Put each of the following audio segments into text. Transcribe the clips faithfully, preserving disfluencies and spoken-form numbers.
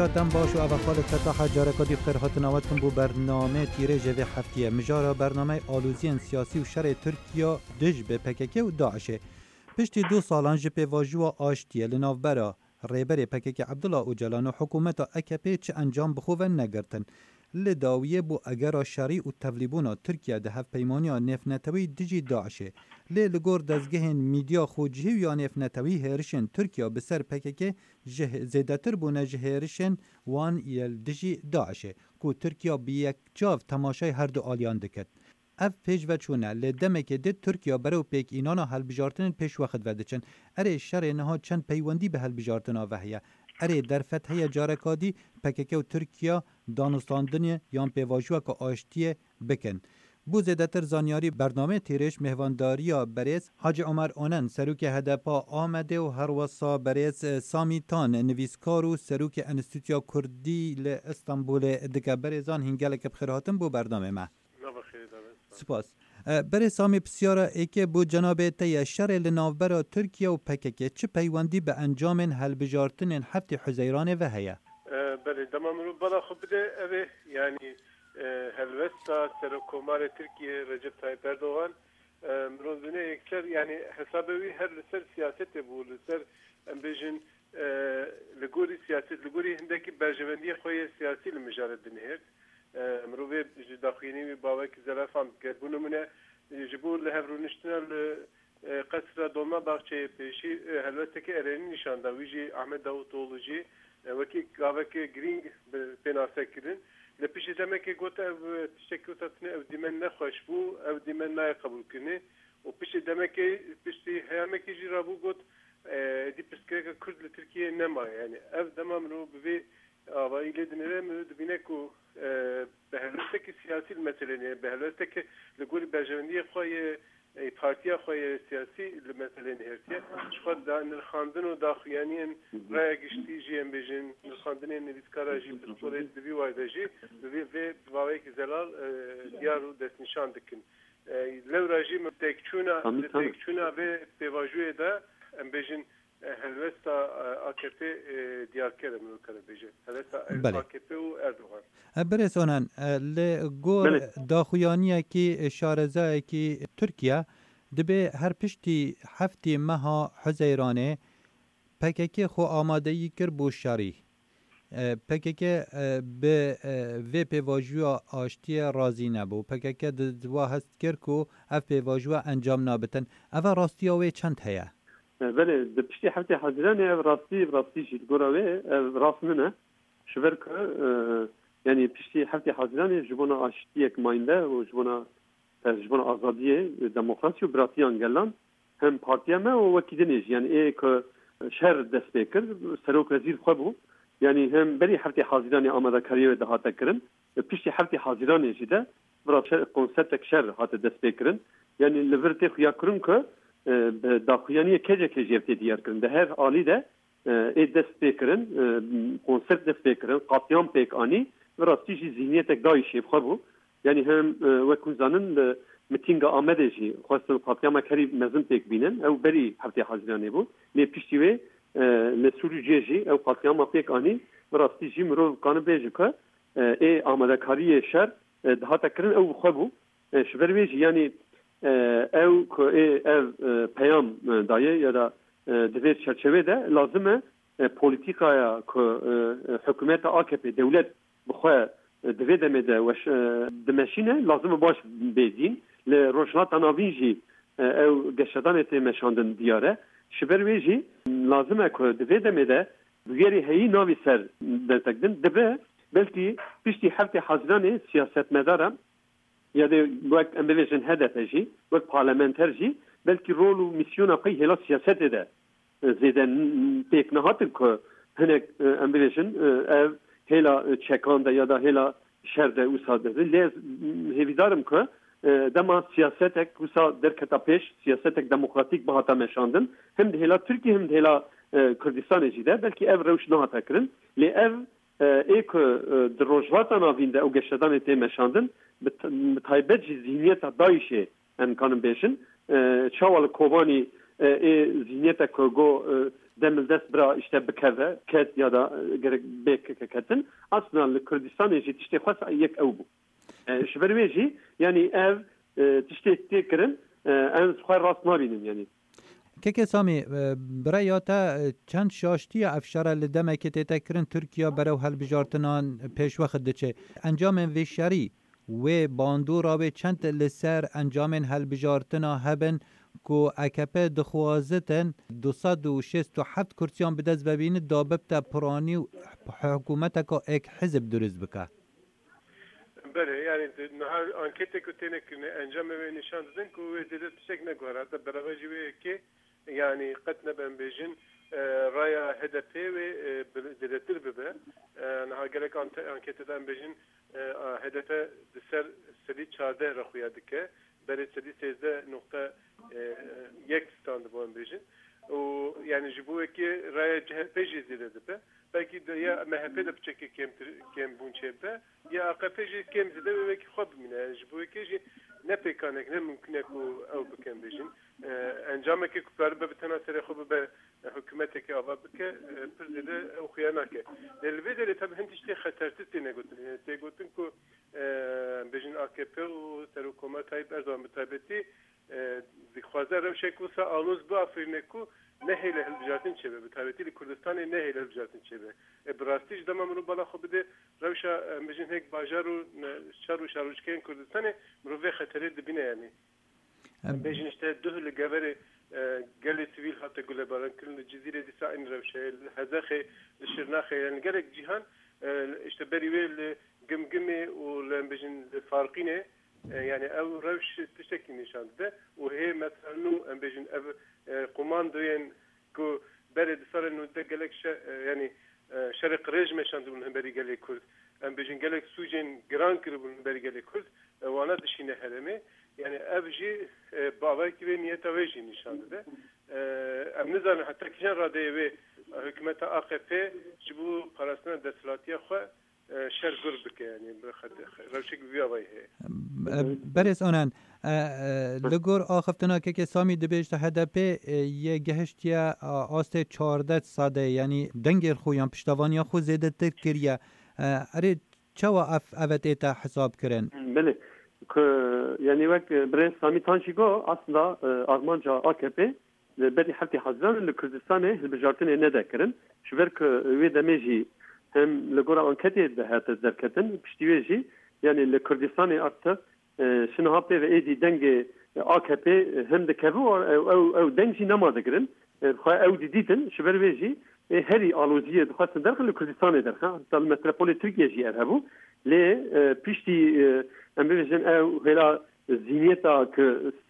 بخیر دم باش و اول خالد فتاح جارکادی بخیر هاتناوتکن بو برنامه تیره جوی هفتیه مجارا برنامه آلوزین سیاسی و شر ترکیا دج به پکک و داعشه پشتی دو سالان جپی واجوا آشتیه لناوبرا ریبر پکک عبدالله اوجلان و حکومت اکپی چه انجام بخوون نگرتن لداویه بو اگر شری و تبلیبونا ترکیه ده هف پیمانیا نفنتوی دجی داعشه لی لگور دزگهن میدیا خوجهی یا نفنتوی هرشن ترکیه بسر پکک زیدتر بونه جهرشن وان یل دجی داعشه کو ترکیه بیک جاو تماشای هر دو آلیان دکت اف پیش و چونه لدمه که دید ترکیه برو پیک اینانا هل بجارتن پیش وقت ودچن اره شر نها چند پیوندی به هل بجارتنا وحیه اره در فتحه جارکادی پکک و ترکیه دانستاندن یان پیواجوه که آشتیه بکن بو زیدتر زانیاری برنامه تیرش مهوانداریا بریز حاج عمر اونن سروک هدپا آمده و هر وصا بریز سامیتان نویسکار و سروک انستیتیا کردی ل استانبول دکه بریزان هنگلک بخیراتم بو برنامه ما سپاس بری سامی بسیاره ایکه بو جناب تیه شر لناوبرا ترکیه و پککه چه پیوندی به انجام هل بجارتن هفت حزیران و هیا؟ بله دمام رو بلا خب بده اوه یعنی هلوستا سرکومار ترکیه رجب طایب اردوغان مروزونه یکسر یعنی حسابوی هر لسر سیاست بو لسر ام بیجن لگوری سیاست لگوری هندکی برجوندی خوی سیاسی لمجارد دنهرد مروی داخلینی و باوک زلافام کربونه منه جبور لهفرونشتنا قصر دوما باغچه پیشی هلوستا که ارینی نشان داویجی احمد داوطولوجی وکی گاوک گرینگ پناسه کردن لپیش دمه که گوته او تشکی وتاتنه او دیمن نخوش بو او دیمن نه قبول کنه و پیش دمه که پیشتی همه کی جرابو گوت دی پسکه کرد لترکیه نما یعنی او دمام رو به آوایی لدنره مرد بینه کو به هلوسته که سیاسی المسئله نه به هلوسته که لگوری برجوندی خواه پارتیا خواه سیاسی المسئله نهرتیه شخواد دا نرخاندن و داخویانین رای گشتی جی ام بیجن نرخاندن نویسکارا جی پسپوله دوی وایده جی دوی و واوی که زلال دیار رو دست نشان دکن لو راجی متکچونا متکچونا و پیواجوی دا ام بیجن هلوستا آکپی دیار کرده منو کرده بیجن هلوستا آکپی و اردوغان برس آنان لگور داخویانیه که شارزه که ترکیه دبه هر پشتی هفتی مها حزیرانه پککی خو آمادهی کر بو شاری پککی به وی پیواجوه آشتی رازی نبو پککی دوا هست کر که اف پیواجوه انجام نابتن اوه راستی اوه چند هیا؟ بله پشتی هفتی حزیرانه راستی راستی شید گوراوه راست منه شبر که یعنی پشتی هفته حاضران جبونا آشتیک ماینده و جبونا جبونا آزادیه دموکراسی و براتیان گلان هم پارتیا ما و وکیدنیش یعنی ای که شهر دست بکر سروک وزیر خوابو یعنی هم بری هفته حاضران آماده کاریو دهاته کرن پشتی هفته حاضران جیده برای شهر کنسپت شهر هات دست بکرن یعنی لورتی خویا کرن که داخویانی کجا کجیفتی دیار کرن ده هر عالی ده ای دست بکرن کنسپت دست بکرن قاطیان پیک آنی و راستیجی ذهنیت دایشی بخوابو یعنی هم وکن زنن متینگا آمده جی خواستن قاطیان کری مزن پیک بینن او بری هفته حاضرانه بود لی پشتیوه لسوری جیجی او قاطیان پیک آنی و راستیجی مرو کانه بیجی که ای آمده کاری شر دهاتا کرن او بخوابو شبرویجی یعنی او که ای او پیام دایه یا دا دویر چرچوه ده لازمه پولیتیکایا که حکومت آکپی دولت بخواه دوی دمیده وش دمشینه لازم باش بیدین لروشنات ناوینجی او گشتان تی مشاندن دیاره شبر ویجی لازمه که دوی دمیده بگیری هایی ناوی سر درتکدن دبه بلکی پشتی هفته حاضران سیاست مدارم یا ده وک امبلیشن هدف جی وک پارلمنتر جی بلکی رول و میسیون اقی هلا سیاست ده زیدن پیک نهاتن که هنک امبلیشن هلا چکانده یا دا هلا شرده او ساده لیز هیویدارم که دما سیاستک وسا در کتا پیش سیاستک دموکراتیک بهاتا مشاندن هم ده هلا ترکی هم ده هلا کردستان جیده بلکه او روش نهاتا کرن لی او ایک در روشواتا ناوینده او گشتدان تی مشاندن بتایبت جی ذهنیت دایشه ان کانم بیشن چاوال کوبانی ای ذهنیت که گو demil dest bira işte bikeve ket ya da gerek bek ketin aslında Kürdistan'ı jî tiştê xwest yek ew bû. Ji ber wê jî yani ev tiştê tê kirin em xwe rast nabînin yani. Keke Samî biraya te çend şaştiya efşara li demekê tê te kirin Tirkiye berew helbijartinan pêşwexit diçe. Encamên vêşerî wê bandora wê çend li ser encamên helbijartina hebin ku A K P dixwazitin du sed û şêst û heft kursiyan bi dest vebînin da bibte piranî û hikûmeteka ek hizb durist bike. Bele yani nahar ankete ku tene kine encam ve nişan dedin ku ve dedet tişek ne gora hatta beraber jibe ki yani qetne ben bejin raya H D P ve dedettir bebe nahar gerek anketeden bejin H D P ser sedi çarde rahuya dike bere sedi sezde nokta yek standı bu bejin o yani jibu ki raya C H P jizide be belki de ya M H P de bçeke kem kem bunçebe ya A K P ji kem zide ve ki xob mine jibu ki ne pekanek ne mümkün ku ev bikem bejin encame ki kupar be bitena sere xob be hükümete ki ava bike pirzede o xiyana ke elbette tabi hent işte xatartit ne gotun te gotun ku bejin A K P o terokoma Tayyip Erdoğan mutabeti dixwaze rewşekusa aluz bu afrineku neheyle helbijartin çebe mutabeti Kurdistan'ı neheyle helbijartin çebe e brastiş dama mru bala xo bide rewşa bejin hek bajaru şaru şaruçken Kurdistan'ı mru ve xatere dibine yani bejin işte duhlu gaveri gel sivil hatta gulabaran kullu cezire disa in rewşe hazaxe şirnaxe yani gerek cihan işte berivel gımgımi o lembejin farqine yani ev rewş tiştekî nişandı û hê mesela nû em bêjin ev komandoyên ku berê disarên nû de gelek yani şerê qirêj meşandı bûn berî gelê Kurd em bêjin gelek sûcên giran kiribûn berî gelê Kurd wana dişîne herêmê yani ev jî bavekî wê niyeta wê jî nişandı de em nizanin heta kîjan radeyê wê hikûmeta A K P ji bo parastina desthilatîya xwe شر قرب يعني بخد روشك بيا برس آنن لگور آخفتنا که که سامی دبیشت هدپی یه گهشتیا آست چهارده ساده یعنی دنگل خویان پشتوانی خو زیده تر کریه اره چوا اف اوت ایتا حساب کرن بله yani vek bre Sami Tanşigo aslında Almanca A K P beri hafti Haziran li Kürdistan'ı hilbijartine ne dekirin şver ki ve demeji hem legora anketi de hat derketin piştiveji yani le Kürdistan'ı artık şunu hapte ve edi denge A K P hem de kevu ev ev dengi namadı girin ev didin şver veji heri aluziye xasın derken le Kürdistan'ı derken tal metropoli Türkiye ji erhabu le pişti emrejin ev hela zihniyeta ki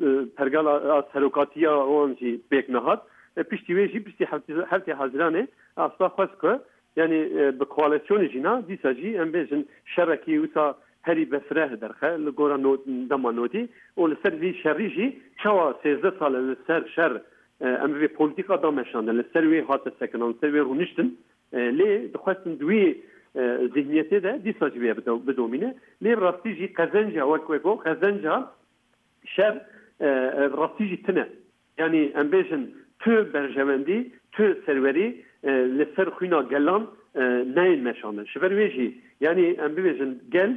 pergala serokatiya onji beknahat piştiveji pişti hafti Haziran'ı asla xaskı yani به koalisyon jina disaji embejin şereki usa heri besreh derxe li gora damanoti o li ser vi şeriji çawa sezde sal li ser şer em ve politika da meşan li ser ve hat sekinan ser ve runiştin li dixwastin duî zihniyeti de disaji ve bedomine li rastiji kazanca ve kweko kazanca şer rastiji tine yani embejin tü berjevendi tü serveri li ser xwîna gelan neyin meşanın. Şiver wêjî yani em bibêjin gel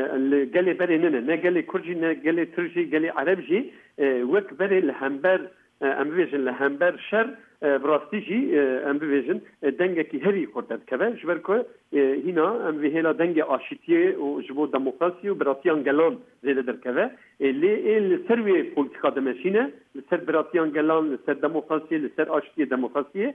gelê berê nene ne gelê Kurd jî ne gelê Türk jî gelê Arab jî wek berê li hember em bibêjin li hember şer rastî jî em bibêjin dengekî herî Kurd dikeve ji ber ku hîna em vê hêla dengê aşîtiyê û ji bo demokrasî û biratiyan gelan zêde derkeve lê li ser wê politika dimeşîne li ser biratiyan gelan li ser demokrasiyê li ser aşîtiyê demokrasiyê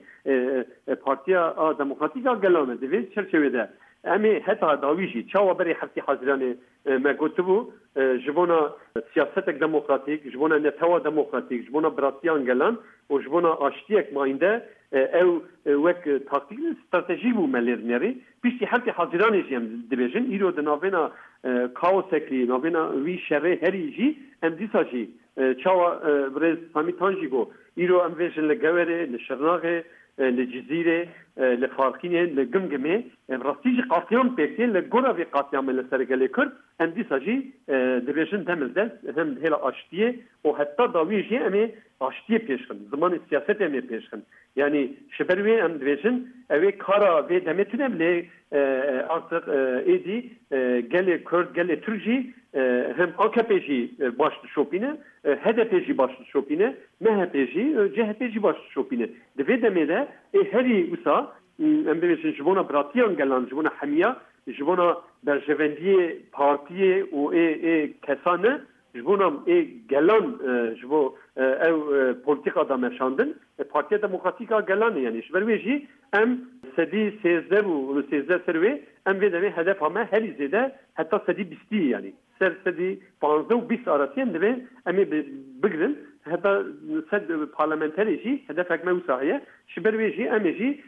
partiya a demokratîk a gelan divê çerçevede em ê heta dawî jî çawa berê heftê Haziranê me gotibû ji bona siyasetek demokratîk ji bona netewa demokratîk ji bona biratiyan gelan û ji bona aşîtiyek mayînde ew wek taktik stratejî bû me lêrnêrî piştî heftê Haziranê jî em dibêjin îro di navêna kaosekî navêna wî şerê herî jî em dîsa jî çawa birêz Samî Tanjîgo îro em bêjin li Gewerê li Şirnexê li Cizîrê li Farxînê li Gimgimê راستی جی قاتیان پکتی لگورا وی قاتیان من لسرگلی کرد ام دیسا جی دبیجن دمز دست هم هلا آشتیه و حتی داوی جی امی آشتیه پیشخن زمان سیاست امی پیشخن yani şeberve em dibêjin ev kara vê demetinem lê artık êdî gelê Kurd gelê Türk hem A K P jî baş dişopîne H D P jî baş dişopîne M H P jî C H P jî baş dişopîne di vê demê de ê herî wisa em dibêjin ji bona biratiyan gelan ji bona hemiya ji bona berjevendiyê partiyê û ê ê kesan e ji bona ê gelan ji bo ev politika da meşandin Partiya Demokratîka gelan e yani ji ber wê jî em sedî sêzde bû sêzde ser wê em vê demê hedefa me herî zêde heta sedî bîstî yani ser sedî panzdeh û bîst arasî em divê em ê bigirin heta sed parlamenterê jî hedefek me wisa heye ji ber wê jî em ê jî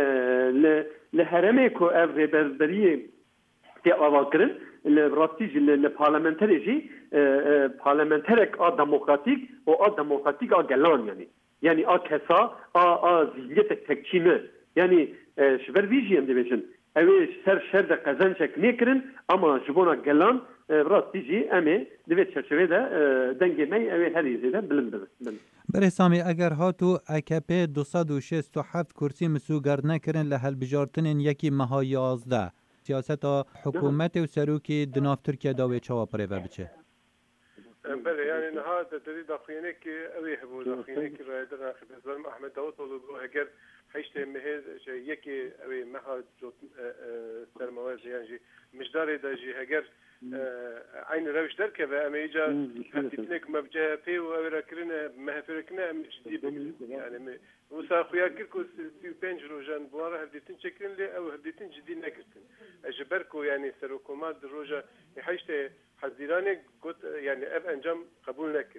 li heremê ku ev rêberberiyê tê avakirin li rastî jî li parlamenterê jî parlamenterek a demokratîk û a demokratîk a gelan yani yani a kesa a a zihniyetek tekçîne yani ji ber vî jî em dibêjin ew ê ser şer de qezençek nêkirin ama ji bona gelan rastî jî em ê divê çerçevê de dengê me ew ê herî zêde bilind bibin. Berê Samî eger hatu A K P du sed û şêst û heft kursî misûger nekirin li helbijartinên yekî meha yazdeh siyaseta hikûmetê û serokê di nav Tirkiye da wê çawa pirêve biçe. بله يعني نهاد دری داخلینه که اوی هبود داخلینه که رای در خبر زلم احمد داوود ولو اگر حیشته مهز یکی اوی مها جوت سرمایه يعني مجدار داجي اگر عین روش در که و امیجا هفتینک مبجه پی و اوی راکرینه مهفرکنه جدی يعني وسا خویا کرکو سی و پنج روزان بواره هفتین چکرین لی او هفتین جدی نکردن اجبرکو يعني سرکومات روزا حیشته حزیرانه گوت yani ev encam kabul nekir.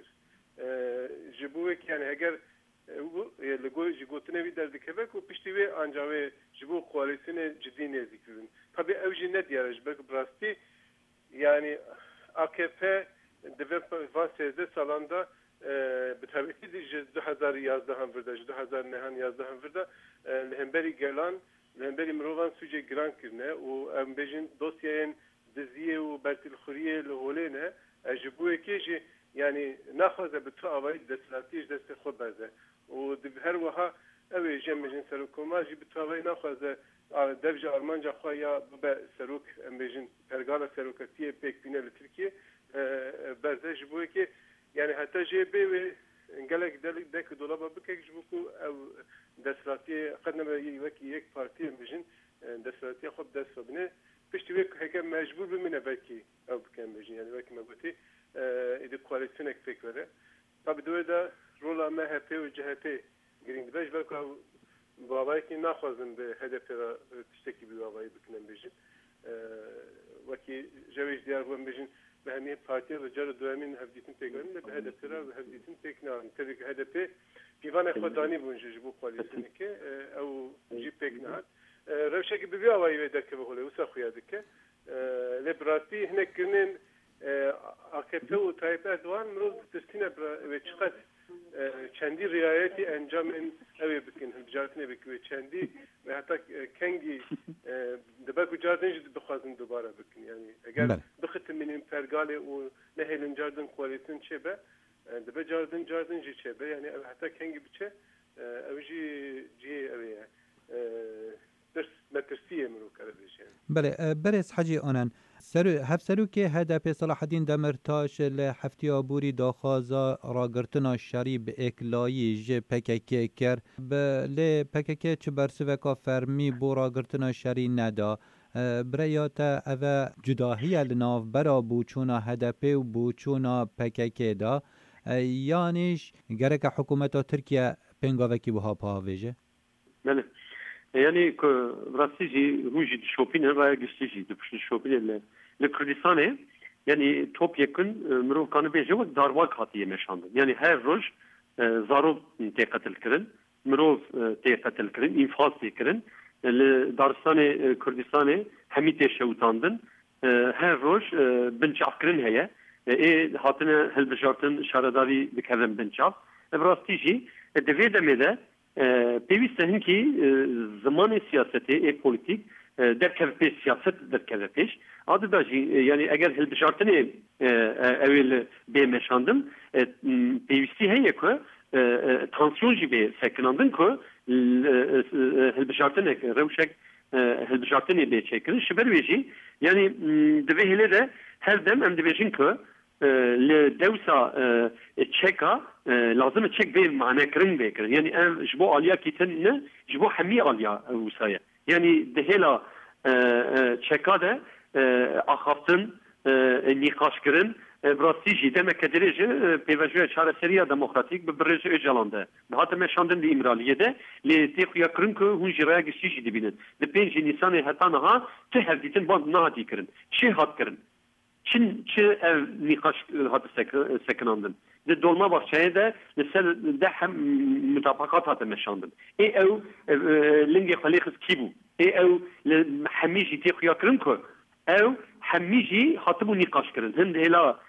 Jibuek yani eğer لگوی جگوتنه وی در دکبک و پشتیوی انجامه جبو koalisyonu ciddi nezikliğin. Tabi evci ne diyarış belki brasti yani A K P devlet van sezde salanda bitabi di iki bin yazda ham verda iki bin nehan yazda ham verda lehemberi gelan lehemberi mrovan suje gran kirne u embejin dosyayen diziye u bertil khuriye lholene اجبوه کیجی یعنی نخوازه به تو آوایی دستلاتیش دست خود بزه و هر وها اوی جمعجین سروکوما جی به تو آوایی نخوازه دفج آرمانجا خواهیا به سروک امبیجین پرگالا سروکتیه پیک بینه لترکیه برزه جبوه که یعنی حتی جی بی و انگلک دک دولابا بکک جبو که او دستلاتیه قد نبا یک پارتی امبیجین دستلاتیه خود دست بینه پشتی وی که مجبور بمینه بکی او بکن بجین یعنی وکی مگوتی ایدی کوalisyonek فکر وره tabi دوی دا رولا M H P و C H P گرینگ بیش بلکه بابایی که نخوازم به هدف را تشتکی بی بابایی بکنم بجین وکی جویش دیار بوم بجین به همیه پارتی رجال دوامین هفدیتین پیگرین به هدف را و هفدیتین پیک نهارن تبی که هدف پیوان خودانی بونجه جبو کوalisyonu که او جی پیک نهار روشه که ببی آوایی ویده که بخوله وسا خویاده که لبراتی هنک کرنین A K P و Tayyip Erdoğan مروز دستینه و چقدر چندی riayeti encamen evi bikin hılbicaretine bikin ve çendi ve hatta kengi debek ucardın jid bixwazin dubara bikin yani eğer bixit minim pergale u nehelin cardın koalisyon çebe debe cardın cardın jid çebe yani hatta kengi biçe evi jî jî evi بله برس حجی آنن سرو هف سرو که هدف صلاح الدین دمرتاش لحفتی آبوری داخازا راگرتنا شری به اکلایی ج پککی کر بله پککی چه برسوکا فرمی بو راگرتنا شری ندا بریاتا اوه جداهی لناف برا بوچونا هدف و بوچونا پککی دا یانیش گرک حکومت ترکیه پنگاوکی بها پاویجه؟ بله yani که راستی جی روزی شوپینه و گستیجی دپشن شوپینه ل لکردستانه yani top yakın مرو kanı beje و darwak hatiye meşandı yani her roz zarov te qatil kirin مرو te qatil kirin infaz te kirin li Daristanê Kurdistanê hemî te şewtandin her roz binçaf kirin heye ê hatine hilbijartin şaredarî dikevin binçaf rastî jî divê demê de pêwîst e hin ki zimanê siyasetê ê politik derkev peş siyaset derkev peş. Adı da yani eğer hilbişartını evvel bemeşandım pevisi heye ko tansiyon gibi sekinandın ko hilbişartını revşek hilbişartını be çekirin şiber veji yani deve hele de her dem em debejin ko le devsa çeka lazım çek bir mane kırın be kırın yani em jbo alya kitin ne jbo hemi alya usaya yani dehela çeka de axaftın nikaşkırın Brasici demek ki derece peyvajı çareseriya demokratik bir birisi öcalandı. Hatta meşandın bir İmraliye'de le tekya kırın ki hun jiraya geçişi dibinin. De penci nisanı hatta naha te hevditin band naha dikırın. Çi hat kırın. Çin çi ev nikaş hatı sekinandın. De dolma bahçeye de mesela de hem mutabakat hatı meşandın. E ev lingi xaliqs kibu. E ev hemici tekya kırın ki ev hemici hatı bu nikaş kırın. Hem de hela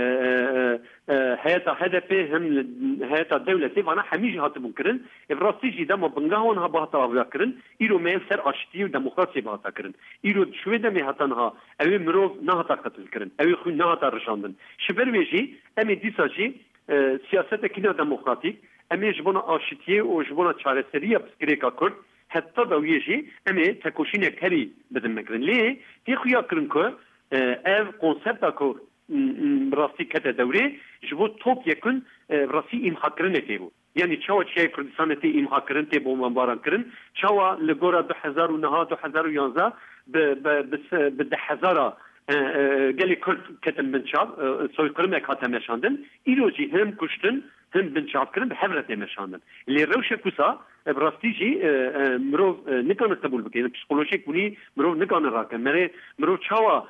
hayata H D P hem hayata devleti bana hemici hatı bu kırın. Evrasici de ma bengahon ha bahta avya kırın. İro mev ser aştiyo demokrasi bahta kırın. İro şuve de me hatan ha evi mirov na hata katıl kırın. Evi xun na hata rışandın. Şiber veji emi disaji siyasete kina demokratik emi jbona aşitiye o jbona çareseriya psikreka kurt hatta da uyeci emi tekoşine keri bedin mekrin. Li tixuya kırın ko ev konsepta ko rasti kete devre jbo top yakın rasti imha kırın ete bu. Yani çava çiğ Kurdistan'ta imha kırın te bombardıman kırın. Çava legora deux hezar ve neha deux hezar ve yanza be be be de hezara gelip Kürt ketin binçab soykırım ekate meşandın. İloji hem kuştun hem binçab kırın be hevret meşandın. Le revşe kusa brastici mirov ne kanı kabul bike. Psikolojik buni mirov ne kanı rakı. Mere mirov çava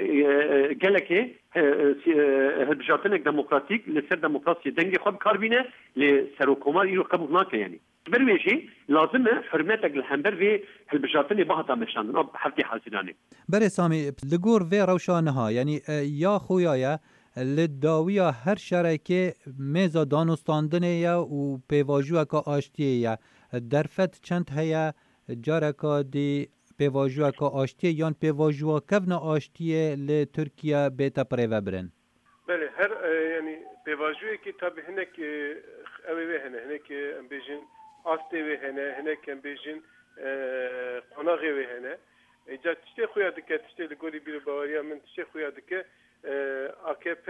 geleke هالبجارتنك ديمقراطيك لسر ديمقراطية دنجي خب كاربينة لسروكومار يرو قبول ناك يعني برويجي لازم حرمتك الحنبر في هالبجارتني بهتا مشان أب حفتي حاسداني بري سامي لجور في روشانها يعني يا خويا للداوية هر شركة ميزا دانستاندنية و بيواجوكا آشتية درفت چند هيا جاركا دي پیواژوا کا آشتی یان پیواژوا کفنا آشتی ل ترکیه بیتا پریو برن. بله هر یعنی پیواژوی که تابع هنک اوی هنه هنک ام بیجن آستی و هنه هنک ام بیجن قناغی و هنه. ایجا تشتی خویا دکه تشتی لگوری بیر باوریا من تشتی خویا دکه آکپ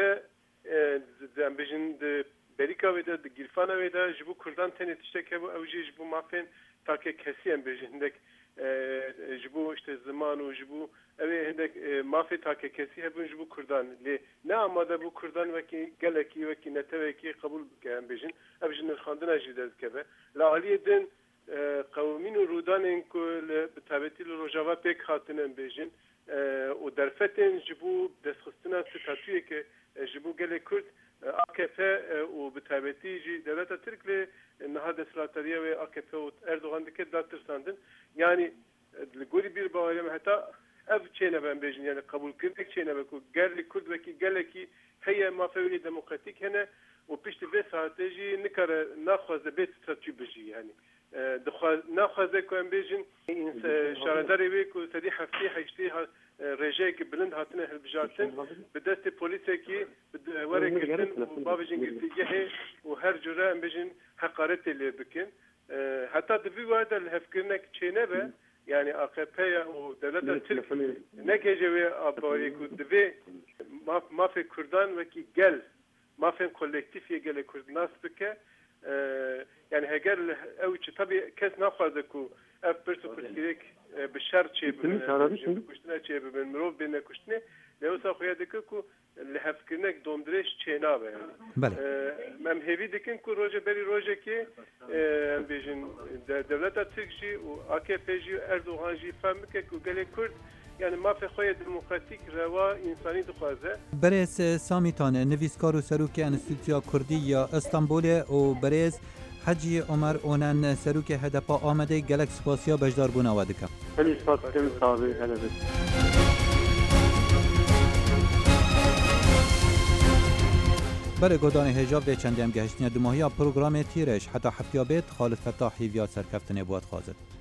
ام بیجن بریکا و ده گیرفانا و ده جبو کردان تنی تشتی که بو اوجی جبو مافین تاکه کسی ام بیجن هنک جبو işte zaman و جبو اوی هندک مافی تاکه کسی هبون جبو کردان لی نه آماده بو کردان وکی گلکی وکی نتوکی قبول بکن بیشن ابجن الخاندن اجداد کبه لاعلی دن قومین و رودان انکو بتابتی لروجاوا پیک خاطنن بیشن و درفتن جبو دستخستنا ستاتوی که جبو گل کرد A K P و بتابتی جی دولت ترک لی نهاد اسلاتریه و A K P و Erdoğan dike datırsandın yani guri bir bağırım hatta ev çeyne ben bejin yani kabul kırdık çeyne be ku gerli kurd ve ki geleki heye mafevli demokratik hene و پشت به strateji nikare naxwaze bet statü biji yani naxwaze ku em bejin şaradari ve ku sedi hafti hişti rejek bilind hatine helbijatin bi dest polise ki were girtin babijin girtigehe و her cüre em bejin hakaret le bikin hatta divi wada lefkirnek çene be yani A K P'ye o devlet Türk ne gece ve abari ku divi mafi Kurdan ve ki gel مافن kolektif yegele kurdnas bike yani heger evçi tabi kes nafazı ku ev persu persirik bişar çebin kuştuna çebin mirov bine kuştune levsa xoyadike ku lehfkirnek dondreş çena be yani mem hevi dikin ku roje beri roje ki bejin devleta Türkçi u A K P'ci Erdoğan ji famike ku gele kurd yani مافی خوی دموکراتیک روا انسانی دخوازه. برز سامیتان نویسکار و سروک انستیتویا کردی یا استانبول و برز حجی عمر اونن سروک هدف آمده گلک سپاسیا بجدار بونا ودکه. خیلی سپاس کنم صاحبی هلا. برای گودان حجاب و چندیم گهشتنی دو ماهی پروگرام تیرش حتی هفتیابت خالد فتاحی ویا سرکفتن بود خوازد.